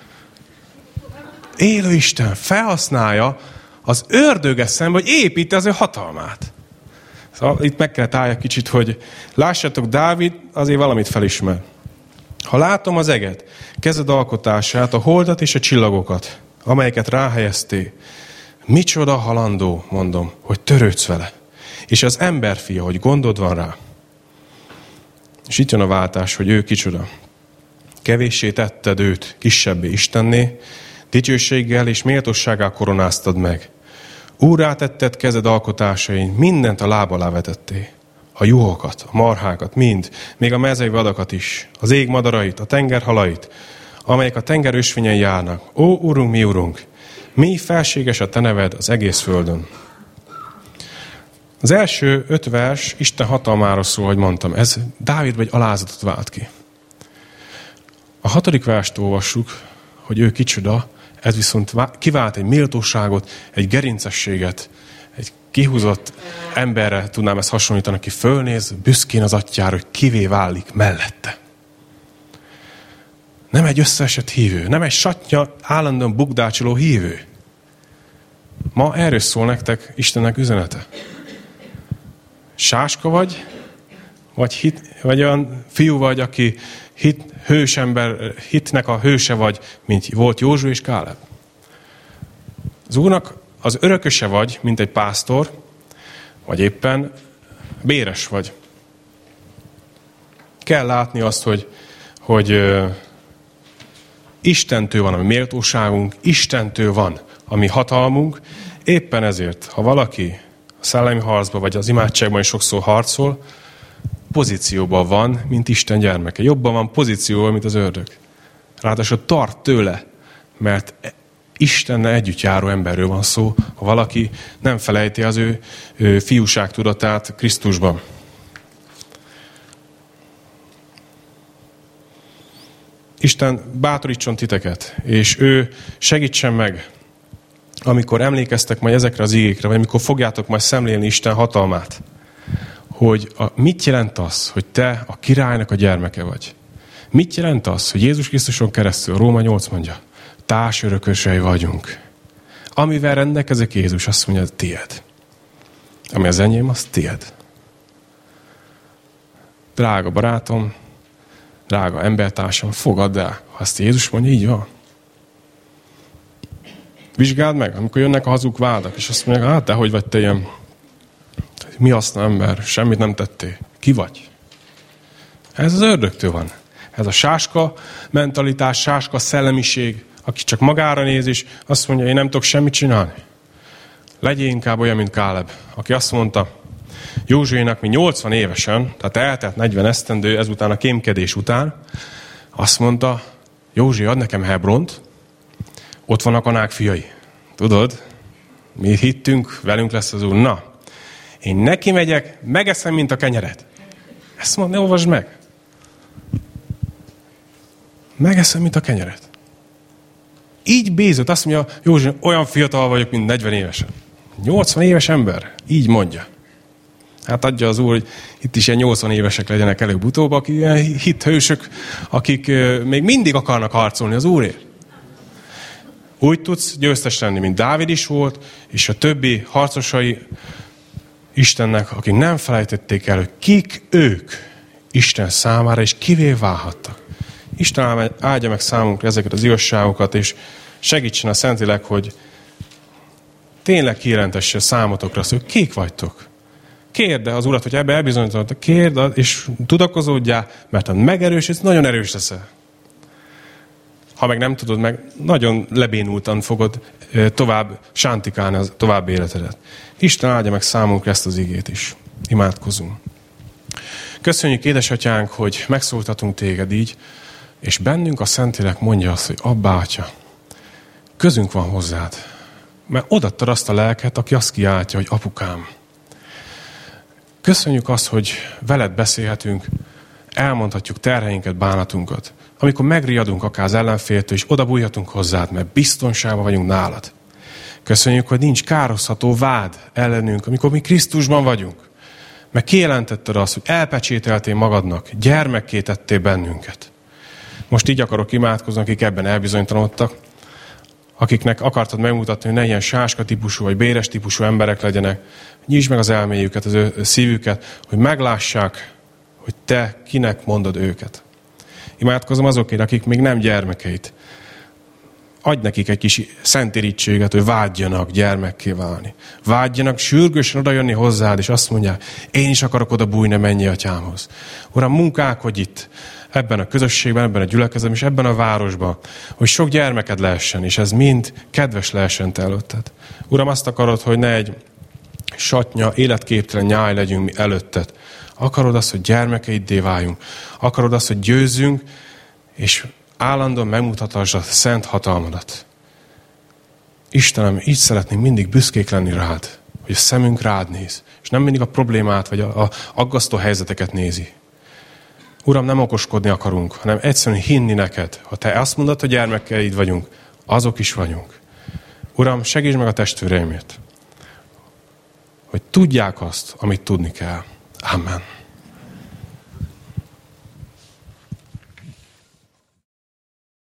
Élő Isten felhasználja az ördöggel szemben, hogy építi az ő hatalmát. Szóval itt meg kell állja kicsit, hogy lássátok, Dávid azért valamit felismer. Ha látom az eget, kezed alkotását, a holdat és a csillagokat, amelyeket ráhelyeztél, micsoda halandó, mondom, hogy törődsz vele. És az emberfia, hogy gondod van rá. És itt jön a váltás, hogy ő kicsoda. Kevéssé tetted őt kisebbé Istenné, dicsőséggel és méltósággal koronáztad meg. Úrrá tetted kezed alkotásain, mindent a láb alá vetettél. A juhokat, a marhákat, mind, még a mezei vadakat is, az ég madarait, a tenger halait, amelyek a tenger ösvényen járnak. Ó, Urunk, mi Urunk, mi felséges a te neved az egész földön. Az első 5 vers Isten hatalmáról szól, hogy mondtam. Ez Dávid egy alázatot vált ki. A 6. verst olvassuk, hogy ő kicsoda, ez viszont kivált egy méltóságot, egy gerincességet, egy kihúzott emberre tudnám ezt hasonlítani, aki fölnéz büszkén az atyára, hogy kivé válik mellette. Nem egy összeesett hívő, nem egy satnya állandóan bukdácsoló hívő. Ma erről szól nektek Istennek üzenete. Sáska vagy olyan fiú vagy, aki hitnek a hőse vagy, mint volt Józsu és Káleb. Az Úrnak az örököse vagy, mint egy pásztor, vagy éppen béres vagy. Kell látni azt, hogy Istentől van a mi méltóságunk, Istentől van a mi hatalmunk. Éppen ezért, ha valaki a szellemi harcban, vagy az imádságban is sokszor harcol, pozícióban van, mint Isten gyermeke. Jobban van pozícióban, mint az ördög. Ráadásul tart tőle, mert Istennel együtt járó emberről van szó, ha valaki nem felejti az ő fiúság tudatát Krisztusban. Isten bátorítson titeket, és ő segítsen meg, amikor emlékeztek majd ezekre az igékre, vagy amikor fogjátok majd szemlélni Isten hatalmát, hogy mit jelent az, hogy te a királynak a gyermeke vagy? Mit jelent az, hogy Jézus Krisztuson keresztül, Róma 8 mondja, társörökösei vagyunk. Amivel rendelkezik Jézus, azt mondja, hogy tied. Ami az enyém, az tied. Drága barátom, drága embertársam, fogadd el. Ha ezt Jézus mondja, így van. Vizsgáld meg, amikor jönnek a hazug vádak, és azt mondják, hát dehogy vagy te ilyen, mi haszna ember, semmit nem tettél. Ki vagy? Ez az ördögtől van. Ez a sáska mentalitás, sáska szellemiség, aki csak magára néz, és azt mondja, én nem tudok semmit csinálni. Legyél inkább olyan, mint Káleb, aki azt mondta Józsuénak, mi 80 évesen, tehát eltelt 40 esztendő, ezután a kémkedés után, azt mondta, Józsi, ad nekem Hebront, ott vannak Anák fiai. Tudod, mi hittünk, velünk lesz az Úr. Na, én neki megyek, megeszem, mint a kenyeret. Ezt mondja, ne olvasd meg. Megeszem, mint a kenyeret. Így bízott, azt mondja, Józsi, olyan fiatal vagyok, mint 40 évesen. 80 éves ember, így mondja. Hát adja az Úr, hogy itt is ilyen 80 évesek legyenek előbb-utóbb, akik ilyen hithősök, akik még mindig akarnak harcolni az Úrért. Úgy tudsz győztes lenni, mint Dávid is volt, és a többi harcosai Istennek, akik nem felejtették el, hogy kik ők Isten számára, és kivé válhattak. Isten áldja meg számunkra ezeket az igazságokat, és segítsen a Szentlélek, hogy tényleg kijelentesse számotokra azt, hogy kik vagytok. Kérd az Urat, hogy ebbe elbizonyítottad, kérd, és tudakozódjál, mert ha megerősítsz, nagyon erős leszel. Ha meg nem tudod meg, nagyon lebénultan fogod tovább sántikálni a további életedet. Isten áldja meg számunkra ezt az igét is. Imádkozunk. Köszönjük, édesatyánk, hogy megszóltatunk téged így, és bennünk a Szentlélek mondja azt, hogy Abbá, Atya, közünk van hozzád. Mert odaadtad azt a lelket, aki azt kiáltja, hogy apukám. Köszönjük azt, hogy veled beszélhetünk, elmondhatjuk terheinket, bánatunkat. Amikor megriadunk akár az ellenféltől, és odabújhatunk hozzád, mert biztonságban vagyunk nálad. Köszönjük, hogy nincs kározható vád ellenünk, amikor mi Krisztusban vagyunk. Mert kijelentetted azt, hogy elpecsételtél magadnak, gyermekké tettél bennünket. Most így akarok imádkozni, akik ebben elbizonytalanodtak, akiknek akartad megmutatni, hogy ne ilyen sáska típusú, vagy béres típusú emberek legyenek. Nyisd meg az elméjüket, az ő szívüket, hogy meglássák, hogy te kinek mondod őket. Imádkozom azokért, akik még nem gyermekeit. Adj nekik egy kis szentérítséget, hogy vágyjanak gyermekké válni. Vágyjanak sürgősen odajönni hozzád, és azt mondják, én is akarok oda bújni, mennyi atyámhoz. Uram, munkálkodj itt, ebben a közösségben, ebben a gyülekezetben, és ebben a városban, hogy sok gyermeked lehessen, és ez mind kedves lehessen te előtted. Uram, azt akarod, hogy ne egy satnya, életképtelen nyáj legyünk mi előtted. Akarod azt, hogy gyermekeiddé váljunk. Akarod azt, hogy győzzünk, és állandóan megmutathassd a szent hatalmadat. Istenem, így szeretnénk mindig büszkék lenni rád, hogy a szemünk rád néz, és nem mindig a problémát, vagy a aggasztó helyzeteket nézi. Uram, nem okoskodni akarunk, hanem egyszerűen hinni neked. Ha te azt mondod, hogy gyermekeid vagyunk, azok is vagyunk. Uram, segíts meg a testvéreimért, hogy tudják azt, amit tudni kell. Amen.